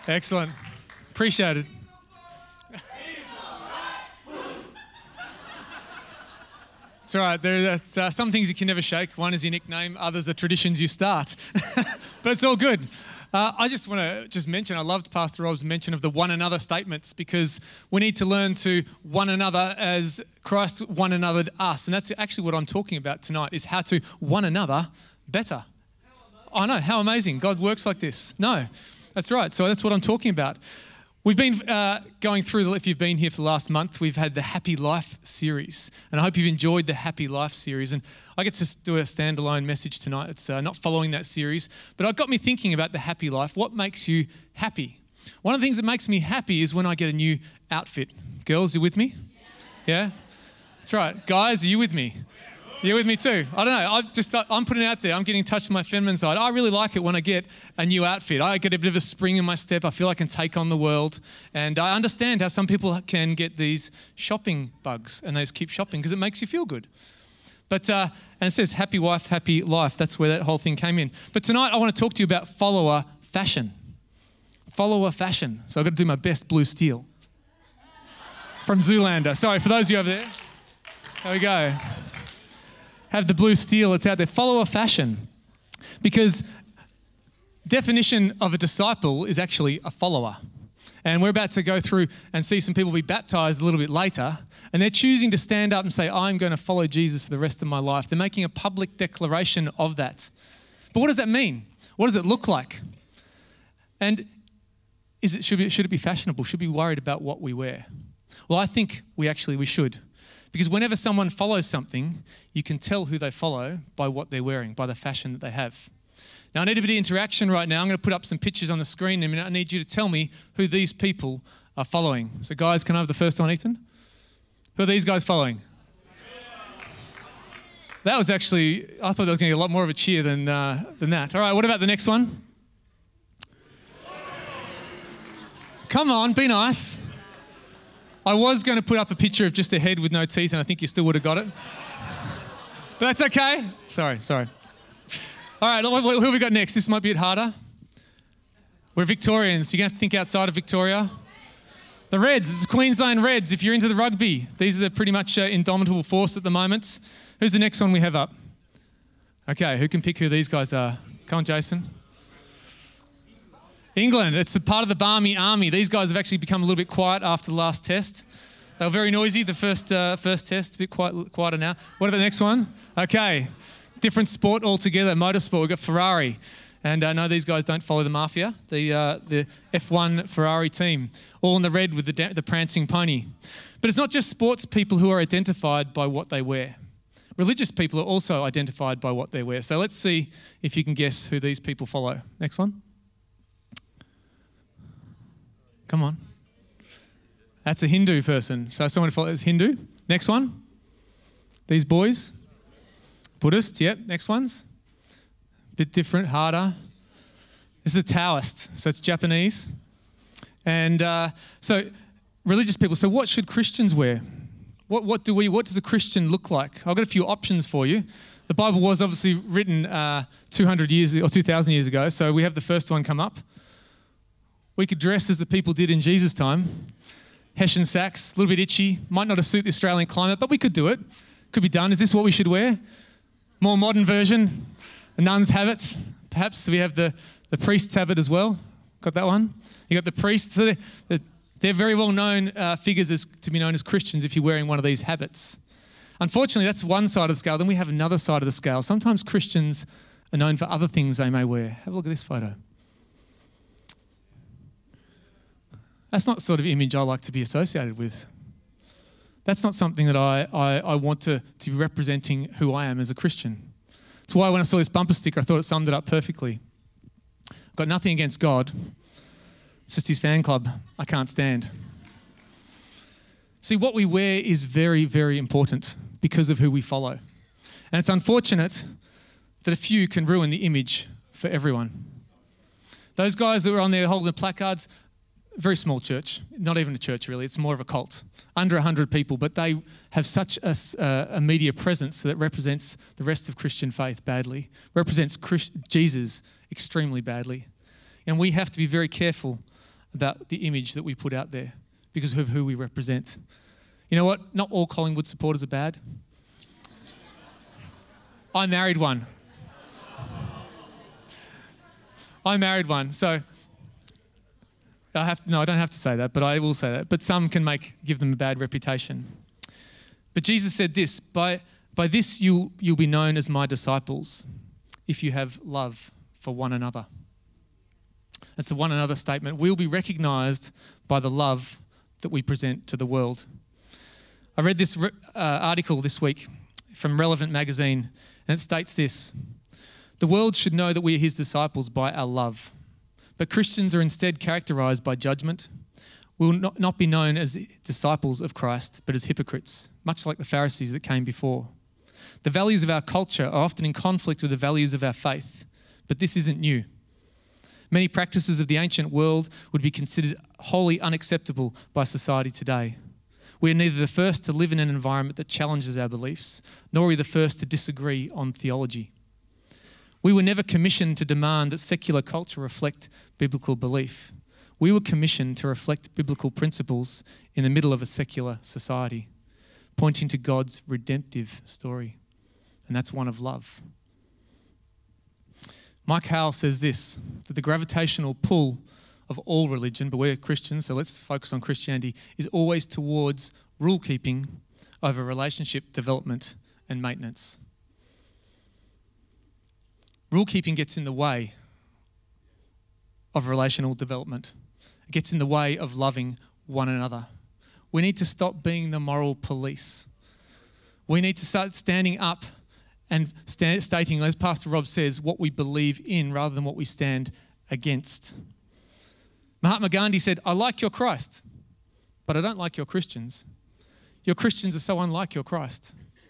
Excellent. Appreciate it. That's right. There's some things you can never shake. One is your nickname. Others are traditions you start. But it's all good. I just want to mention, I loved Pastor Rob's mention of the one another statements, because we need to learn to one another as Christ one another us. And that's actually what I'm talking about tonight, is how to one another better. I know, how amazing. God works like this. No, that's right. So that's what I'm talking about. We've been going through, if you've been here for the last month, we've had the Happy Life series. And I hope you've enjoyed the Happy Life series. And I get to do a standalone message tonight. It's not following that series. But it got me thinking about the happy life. What makes you happy? One of the things that makes me happy is when I get a new outfit. Girls, you with me? Yeah? That's right. Guys, are you with me? You're with me too. I don't know. I'm putting it out there. I'm getting in touch with my feminine side. I really like it when I get a new outfit. I get a bit of a spring in my step. I feel I can take on the world. And I understand how some people can get these shopping bugs and they just keep shopping because it makes you feel good. But and it says happy wife, happy life. That's where that whole thing came in. But tonight I want to talk to you about follower fashion. Follower fashion. So I've got to do my best blue steel from Zoolander. Sorry, for those of you over there. There we go. Have the blue steel, it's out there. Follower fashion. Because definition of a disciple is actually a follower. And we're about to go through and see some people be baptized a little bit later, and they're choosing to stand up and say, I'm going to follow Jesus for the rest of my life. They're making a public declaration of that. But what does that mean? What does it look like? And should it be fashionable? Should we be worried about what we wear? Well, I think we should. Because whenever someone follows something, you can tell who they follow by what they're wearing, by the fashion that they have. Now, I need a bit of interaction right now. I'm going to put up some pictures on the screen in a minute. I need you to tell me who these people are following. So guys, can I have the first one, Ethan? Who are these guys following? That was actually, I thought there was going to be a lot more of a cheer than that. All right, what about the next one? Come on, be nice. I was going to put up a picture of just a head with no teeth, and I think you still would have got it. But that's okay. Sorry. All right, who have we got next? This might be a bit harder. We're Victorians. You're going to have to think outside of Victoria. The Reds. It's the Queensland Reds. If you're into the rugby, these are the pretty much indomitable force at the moment. Who's the next one we have up? Okay, who can pick who these guys are? Come on, Jason. England, it's a part of the Barmy Army. These guys have actually become a little bit quiet after the last test. They were very noisy, the first test, a bit quieter now. What about the next one? Okay, different sport altogether, motorsport. We've got Ferrari. And I know these guys don't follow the mafia, the F1 Ferrari team, all in the red with the prancing pony. But it's not just sports people who are identified by what they wear. Religious people are also identified by what they wear. So let's see if you can guess who these people follow. Next one. Come on. That's a Hindu person. So someone follows Hindu. Next one. These boys. Buddhist. Yep. Next ones. Bit different, harder. This is a Taoist. So it's Japanese. And so religious people. So what should Christians wear? What does a Christian look like? I've got a few options for you. The Bible was obviously written 200 years or 2,000 years ago. So we have the first one come up. We could dress as the people did in Jesus' time. Hessian sacks, a little bit itchy, might not suit the Australian climate, but we could do it. Could be done. Is this what we should wear? More modern version, a nun's habit. Perhaps we have the priest's habit as well. Got that one? You got the priests. So they're very well known figures to be known as Christians if you're wearing one of these habits. Unfortunately, that's one side of the scale. Then we have another side of the scale. Sometimes Christians are known for other things they may wear. Have a look at this photo. That's not the sort of image I like to be associated with. That's not something that I want to be representing who I am as a Christian. It's why when I saw this bumper sticker, I thought it summed it up perfectly. I've got nothing against God. It's just his fan club I can't stand. See, what we wear is very, very important because of who we follow. And it's unfortunate that a few can ruin the image for everyone. Those guys that were on there holding the placards, very small church, not even a church really, it's more of a cult. Under 100 people, but they have such a media presence that represents the rest of Christian faith badly, represents Jesus extremely badly. And we have to be very careful about the image that we put out there because of who we represent. You know what? Not all Collingwood supporters are bad. I married one. So I don't have to say that, but I will say that. But some can give them a bad reputation. But Jesus said this, by this you'll be known as my disciples, if you have love for one another. That's the one another statement. We'll be recognised by the love that we present to the world. I read this article this week from Relevant magazine, and it states this: the world should know that we are his disciples by our love. But Christians are instead characterised by judgment. We will not be known as disciples of Christ, but as hypocrites, much like the Pharisees that came before. The values of our culture are often in conflict with the values of our faith, but this isn't new. Many practices of the ancient world would be considered wholly unacceptable by society today. We are neither the first to live in an environment that challenges our beliefs, nor are we the first to disagree on theology. We were never commissioned to demand that secular culture reflect biblical belief. We were commissioned to reflect biblical principles in the middle of a secular society, pointing to God's redemptive story. And that's one of love. Mike Howell says this, that the gravitational pull of all religion, but we're Christians, so let's focus on Christianity, is always towards rule keeping over relationship development and maintenance. Rule keeping gets in the way of relational development. It gets in the way of loving one another. We need to stop being the moral police. We need to start standing up and stating, as Pastor Rob says, what we believe in rather than what we stand against. Mahatma Gandhi said, I like your Christ, but I don't like your Christians. Your Christians are so unlike your Christ.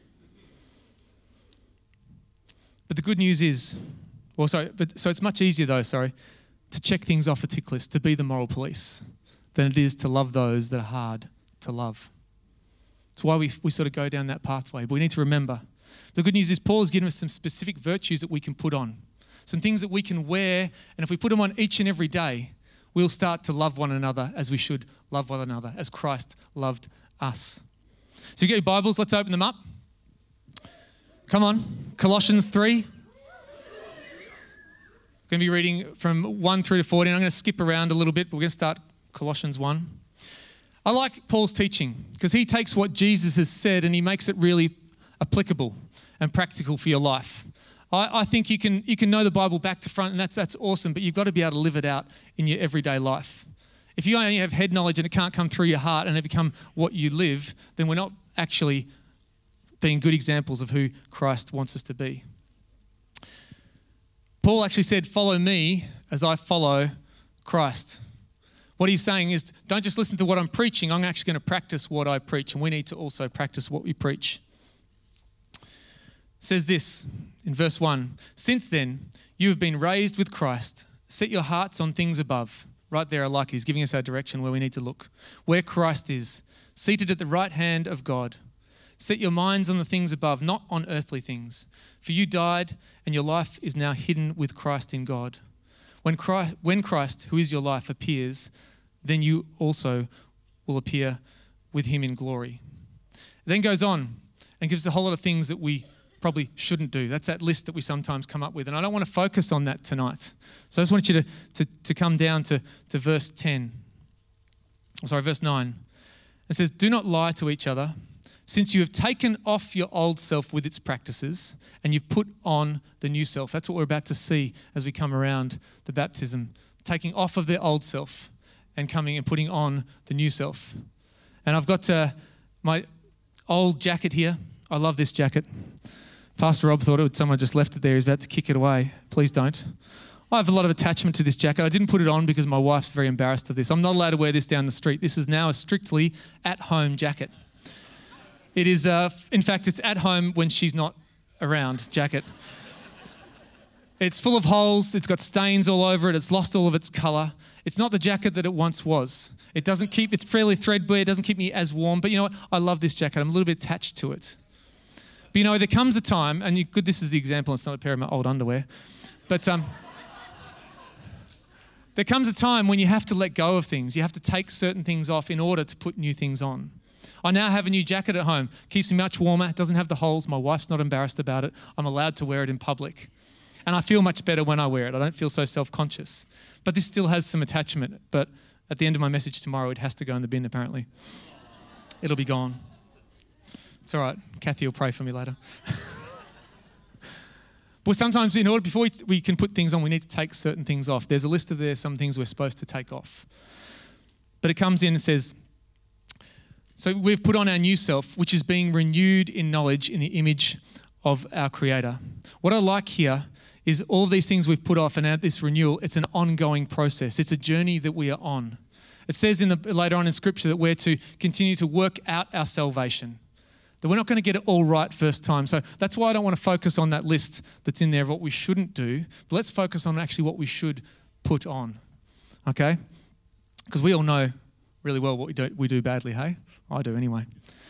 But the good news is, so it's much easier to check things off a tick list, to be the moral police, than it is to love those that are hard to love. It's why we sort of go down that pathway. But we need to remember, the good news is Paul has given us some specific virtues that we can put on, some things that we can wear, and if we put them on each and every day, we'll start to love one another as we should love one another, as Christ loved us. So you get your Bibles, let's open them up. Come on, Colossians 3. I'm going to be reading from 1 through to 14. I'm going to skip around a little bit, but we're going to start Colossians 1. I like Paul's teaching because he takes what Jesus has said and he makes it really applicable and practical for your life. I think you can know the Bible back to front, and that's awesome, but you've got to be able to live it out in your everyday life. If you only have head knowledge and it can't come through your heart and it become what you live, then we're not actually being good examples of who Christ wants us to be. Paul actually said, follow me as I follow Christ. What he's saying is, don't just listen to what I'm preaching, I'm actually going to practice what I preach, and we need to also practice what we preach. It says this in verse 1, since then, you have been raised with Christ. Set your hearts on things above. Right there, I like he's giving us our direction where we need to look. Where Christ is, seated at the right hand of God. Set your minds on the things above, not on earthly things. For you died, and your life is now hidden with Christ in God. When Christ, who is your life, appears, then you also will appear with him in glory. It then goes on and gives a whole lot of things that we probably shouldn't do. That's that list that we sometimes come up with. And I don't want to focus on that tonight. So I just want you to come down to verse 9. It says, do not lie to each other, since you have taken off your old self with its practices and you've put on the new self. That's what we're about to see as we come around the baptism. Taking off of their old self and coming and putting on the new self. And I've got my old jacket here. I love this jacket. Pastor Rob thought someone just left it there. He's about to kick it away. Please don't. I have a lot of attachment to this jacket. I didn't put it on because my wife's very embarrassed of this. I'm not allowed to wear this down the street. This is now a strictly at-home jacket. It is, in fact, it's at home when she's not around jacket. It's full of holes. It's got stains all over it. It's lost all of its colour. It's not the jacket that it once was. It's fairly threadbare. It doesn't keep me as warm. But you know what? I love this jacket. I'm a little bit attached to it. But you know, there comes a time, and this is the example. It's not a pair of my old underwear. But There comes a time when you have to let go of things. You have to take certain things off in order to put new things on. I now have a new jacket at home. Keeps me much warmer. It doesn't have the holes. My wife's not embarrassed about it. I'm allowed to wear it in public. And I feel much better when I wear it. I don't feel so self-conscious. But this still has some attachment. But at the end of my message tomorrow, it has to go in the bin, apparently. It'll be gone. It's all right. Kathy will pray for me later. But sometimes before we can put things on, we need to take certain things off. There's a list of some things we're supposed to take off. But it comes in and says, so we've put on our new self, which is being renewed in knowledge in the image of our Creator. What I like here is all of these things we've put off, and at this renewal, it's an ongoing process. It's a journey that we are on. It says later on in Scripture that we're to continue to work out our salvation. That we're not going to get it all right first time. So that's why I don't want to focus on that list that's in there of what we shouldn't do. But let's focus on actually what we should put on. Okay? Because we all know really well what we do badly, hey? I do anyway.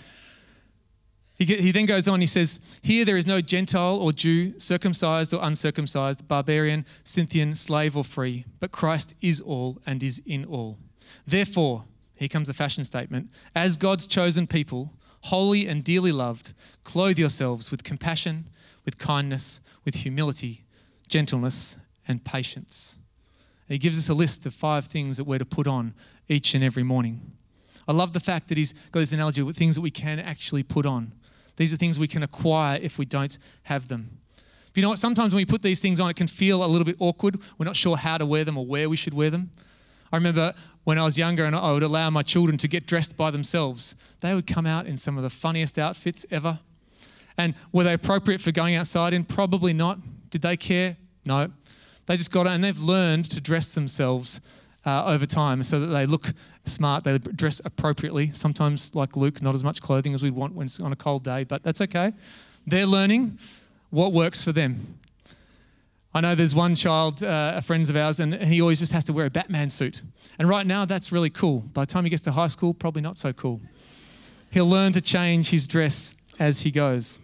He then goes on, he says, here there is no Gentile or Jew, circumcised or uncircumcised, barbarian, Scythian, slave or free, but Christ is all and is in all. Therefore, here comes the fashion statement, as God's chosen people, holy and dearly loved, clothe yourselves with compassion, with kindness, with humility, gentleness, and patience. And he gives us a list of 5 things that we're to put on each and every morning. I love the fact that he's got this analogy with things that we can actually put on. These are things we can acquire if we don't have them. But you know what? Sometimes when we put these things on, it can feel a little bit awkward. We're not sure how to wear them or where we should wear them. I remember when I was younger and I would allow my children to get dressed by themselves. They would come out in some of the funniest outfits ever. And were they appropriate for going outside in? Probably not. Did they care? No. They just got out and they've learned to dress themselves over time so that they look smart, they dress appropriately. Sometimes, like Luke, not as much clothing as we'd want when it's on a cold day, but that's okay. They're learning what works for them. I know there's one child, friends of ours, and he always just has to wear a Batman suit. And right now, that's really cool. By the time he gets to high school, probably not so cool. He'll learn to change his dress as he goes.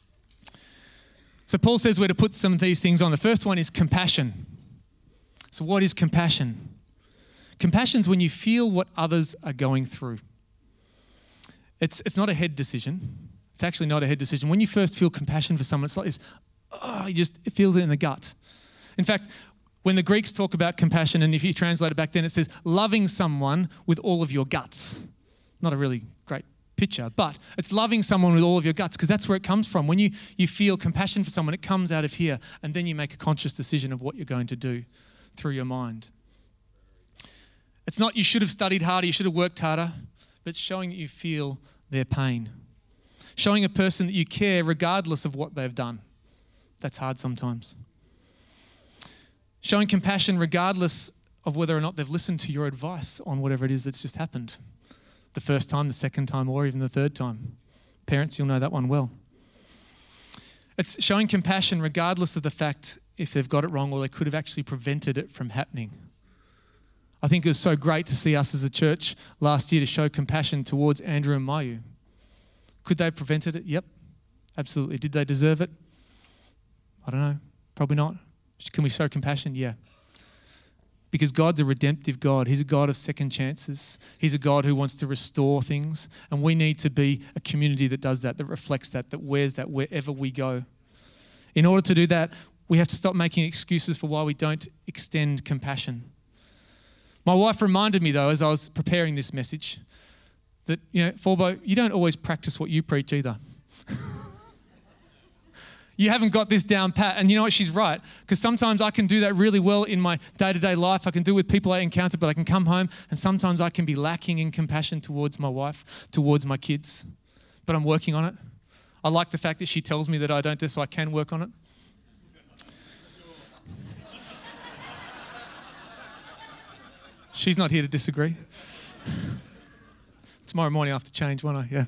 So Paul says we're to put some of these things on. The first one is compassion. So what is compassion? Compassion's when you feel what others are going through. It's not a head decision. It's actually not a head decision. When you first feel compassion for someone, it's like this, it feels it in the gut. In fact, when the Greeks talk about compassion, and if you translate it back then, it says loving someone with all of your guts. Not a really great picture, but it's loving someone with all of your guts because that's where it comes from. When you feel compassion for someone, it comes out of here, and then you make a conscious decision of what you're going to do through your mind. It's not you should have studied harder, you should have worked harder, but it's showing that you feel their pain. Showing a person that you care regardless of what they've done. That's hard sometimes. Showing compassion regardless of whether or not they've listened to your advice on whatever it is that's just happened. The first time, the second time, or even the third time. Parents, you'll know that one well. It's showing compassion regardless of the fact if they've got it wrong or they could have actually prevented it from happening. I think it was so great to see us as a church last year to show compassion towards Andrew and Mayu. Could they have prevented it? Yep, absolutely. Did they deserve it? I don't know. Probably not. Can we show compassion? Yeah. Because God's a redemptive God. He's a God of second chances. He's a God who wants to restore things. And we need to be a community that does that reflects that wears that wherever we go. In order to do that, we have to stop making excuses for why we don't extend compassion. My wife reminded me, though, as I was preparing this message, that, Forbo, you don't always practice what you preach either. You haven't got this down pat. And you know what? She's right. Because sometimes I can do that really well in my day-to-day life. I can do it with people I encounter, but I can come home and sometimes I can be lacking in compassion towards my wife, towards my kids. But I'm working on it. I like the fact that she tells me that I don't do, so I can work on it. She's not here to disagree. Tomorrow morning I have to change, won't I? Yeah.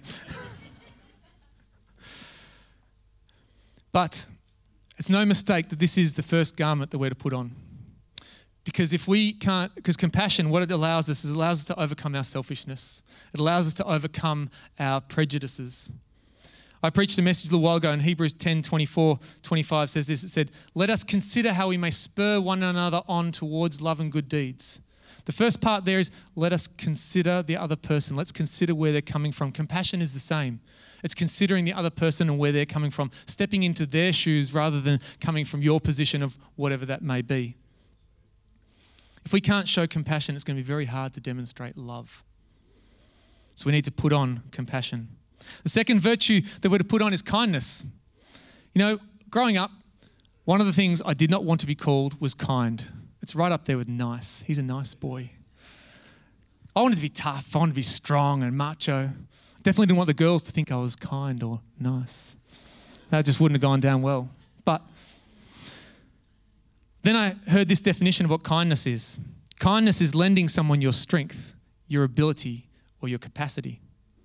But it's no mistake that this is the first garment that we're to put on. Because because compassion, what it allows us is it allows us to overcome our selfishness. It allows us to overcome our prejudices. I preached a message a little while ago in Hebrews 10:24-25 says this. It said, let us consider how we may spur one another on towards love and good deeds. The first part there is let us consider the other person. Let's consider where they're coming from. Compassion is the same. It's considering the other person and where they're coming from, stepping into their shoes rather than coming from your position of whatever that may be. If we can't show compassion, it's going to be very hard to demonstrate love. So we need to put on compassion. The second virtue that we're to put on is kindness. You know, growing up, one of the things I did not want to be called was kind. It's right up there with nice. He's a nice boy. I wanted to be tough. I wanted to be strong and macho. Definitely didn't want the girls to think I was kind or nice. That just wouldn't have gone down well. But then I heard this definition of what kindness is. Kindness is lending someone your strength, your ability, or your capacity.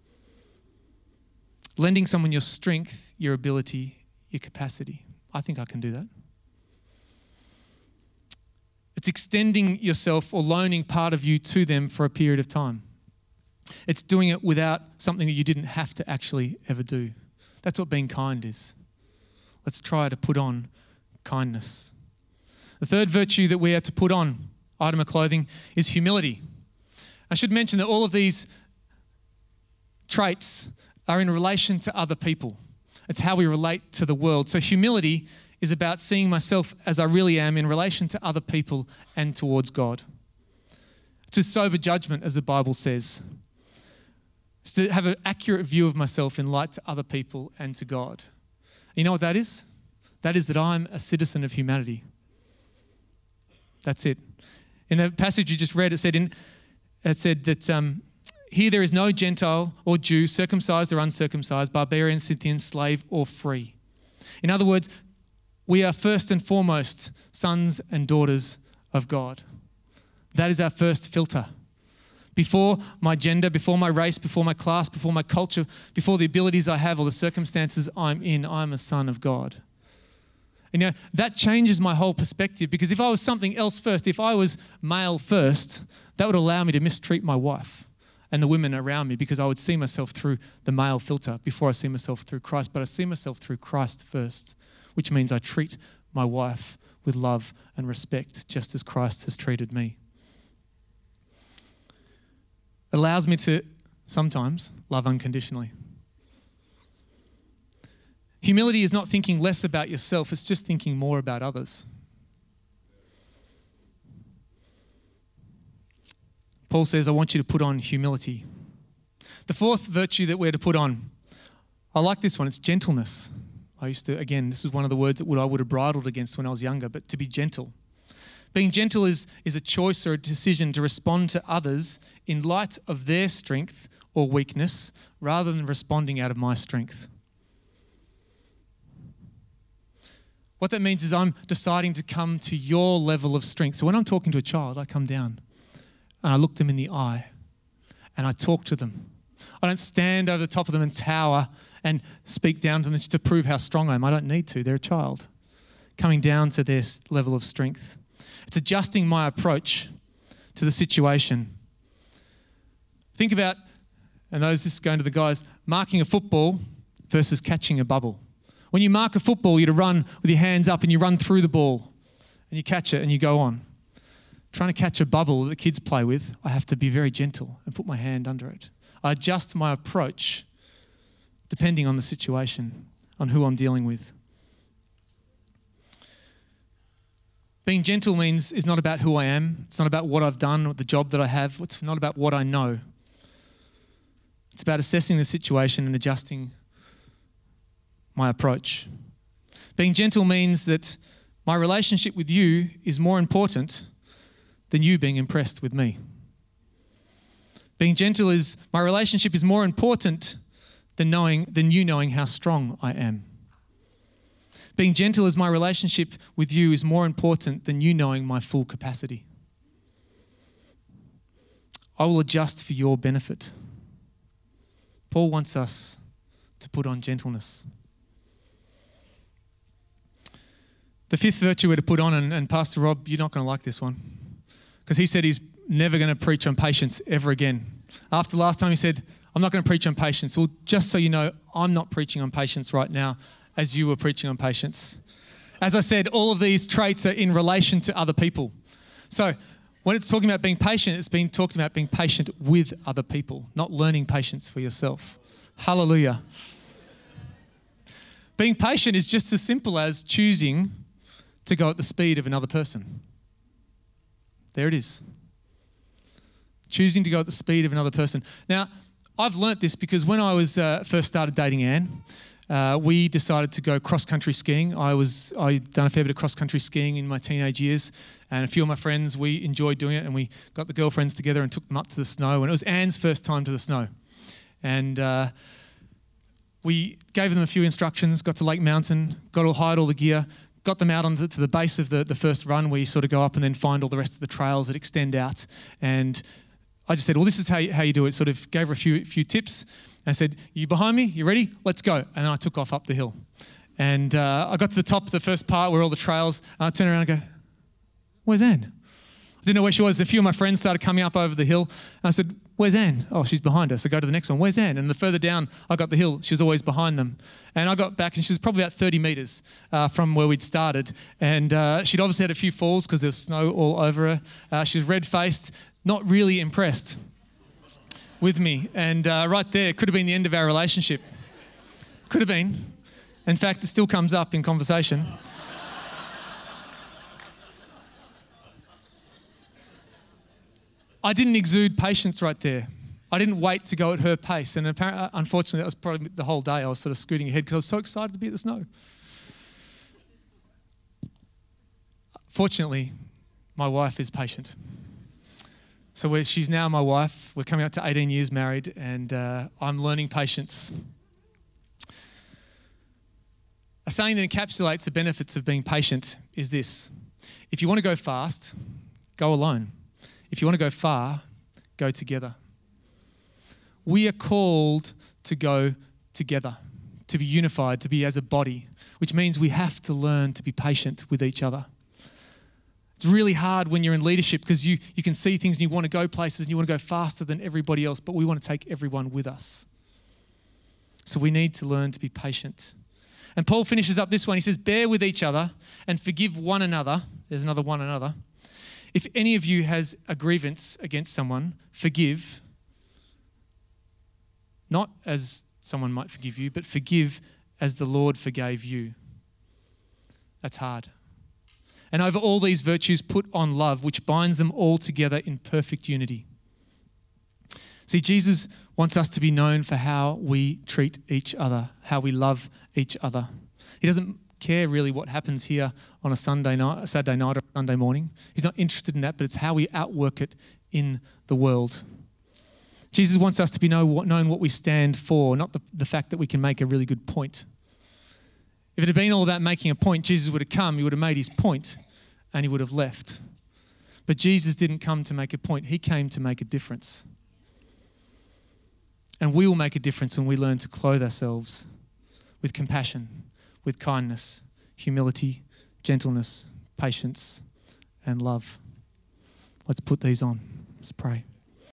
Lending someone your strength, your ability, your capacity. I think I can do that. It's extending yourself or loaning part of you to them for a period of time. It's doing it without something that you didn't have to actually ever do. That's what being kind is. Let's try to put on kindness. The third virtue that we are to put on, item of clothing, is humility. I should mention that all of these traits are in relation to other people. It's how we relate to the world. So humility is about seeing myself as I really am in relation to other people and towards God. It's with sober judgment, as the Bible says. It's to have an accurate view of myself in light to other people and to God. You know what that is? That is that I'm a citizen of humanity. That's it. In the passage you just read, it said that here there is no Gentile or Jew, circumcised or uncircumcised, barbarian, Scythian, slave or free. In other words, we are first and foremost sons and daughters of God. That is our first filter. Before my gender, before my race, before my class, before my culture, before the abilities I have or the circumstances I'm in, I'm a son of God. And you know, that changes my whole perspective, because if I was something else first, if I was male first, that would allow me to mistreat my wife and the women around me, because I would see myself through the male filter before I see myself through Christ. But I see myself through Christ first, which means I treat my wife with love and respect just as Christ has treated me. It allows me to sometimes love unconditionally. Humility is not thinking less about yourself, it's just thinking more about others. Paul says, I want you to put on humility. The fourth virtue that we're to put on, I like this one, it's gentleness. This is one of the words that I would have bridled against when I was younger, but to be gentle. Being gentle is a choice or a decision to respond to others in light of their strength or weakness rather than responding out of my strength. What that means is I'm deciding to come to your level of strength. So when I'm talking to a child, I come down and I look them in the eye and I talk to them. I don't stand over the top of them and tower and speak down to them just to prove how strong I am. I don't need to. They're a child. Coming down to their level of strength. It's adjusting my approach to the situation. Think about, and this is going to the guys, marking a football versus catching a bubble. When you mark a football, you run with your hands up and you run through the ball and you catch it and you go on. Trying to catch a bubble that the kids play with, I have to be very gentle and put my hand under it. I adjust my approach depending on the situation, on who I'm dealing with. Being gentle is not about who I am. It's not about what I've done or the job that I have. It's not about what I know. It's about assessing the situation and adjusting my approach. Being gentle means that my relationship with you is more important than you being impressed with me. Being gentle is my relationship is more important than you knowing how strong I am. Being gentle is my relationship with you is more important than you knowing my full capacity. I will adjust for your benefit. Paul wants us to put on gentleness. The fifth virtue we're to put on, and Pastor Rob, you're not going to like this one, because he said he's never going to preach on patience ever again. After last time he said, I'm not going to preach on patience. Well, just so you know, I'm not preaching on patience right now as you were preaching on patience. As I said, all of these traits are in relation to other people. So when it's talking about being patient, it's been talking about being patient with other people, not learning patience for yourself. Hallelujah. Being patient is just as simple as choosing to go at the speed of another person. There it is. Choosing to go at the speed of another person. Now, I've learnt this because when I was first started dating Anne, we decided to go cross-country skiing. I'd done a fair bit of cross-country skiing in my teenage years, and a few of my friends, we enjoyed doing it, and we got the girlfriends together and took them up to the snow, and it was Anne's first time to the snow. And we gave them a few instructions, got to Lake Mountain, hired all the gear, got them out onto the base of the first run where you sort of go up and then find all the rest of the trails that extend out. And I just said, well, this is how you do it. Sort of gave her a few tips and said, you behind me? You ready? Let's go. And then I took off up the hill. And I got to the top of the first part where all the trails, and I turned around and go, where's Anne? I didn't know where she was. A few of my friends started coming up over the hill. And I said, where's Anne? Oh, she's behind us. I go to the next one. Where's Anne? And the further down I got the hill, she was always behind them. And I got back and she was probably about 30 metres from where we'd started. And she'd obviously had a few falls because there was snow all over her. She was red-faced, not really impressed with me. And right there, could have been the end of our relationship. Could have been. In fact, it still comes up in conversation. I didn't exude patience right there. I didn't wait to go at her pace. And apparently, unfortunately, that was probably the whole day I was sort of scooting ahead because I was so excited to be at the snow. Fortunately, my wife is patient. So she's now my wife. We're coming up to 18 years married, and I'm learning patience. A saying that encapsulates the benefits of being patient is this: if you want to go fast, go alone. If you want to go far, go together. We are called to go together, to be unified, to be as a body, which means we have to learn to be patient with each other. It's really hard when you're in leadership because you can see things and you want to go places and you want to go faster than everybody else, but we want to take everyone with us. So we need to learn to be patient. And Paul finishes up this one. He says, bear with each other and forgive one another. There's another one another. If any of you has a grievance against someone, forgive. Not as someone might forgive you, but forgive as the Lord forgave you. That's hard. And over all these virtues, put on love, which binds them all together in perfect unity. See, Jesus wants us to be known for how we treat each other, how we love each other. He doesn't care really what happens here on a Saturday night or Sunday morning. He's not interested in that, but it's how we outwork it in the world. Jesus wants us to be known what we stand for, not the fact that we can make a really good point. If it had been all about making a point, Jesus would have come, he would have made his point, and he would have left. But Jesus didn't come to make a point. He came to make a difference. And we will make a difference when we learn to clothe ourselves with compassion, with kindness, humility, gentleness, patience, and love. Let's put these on. Let's pray.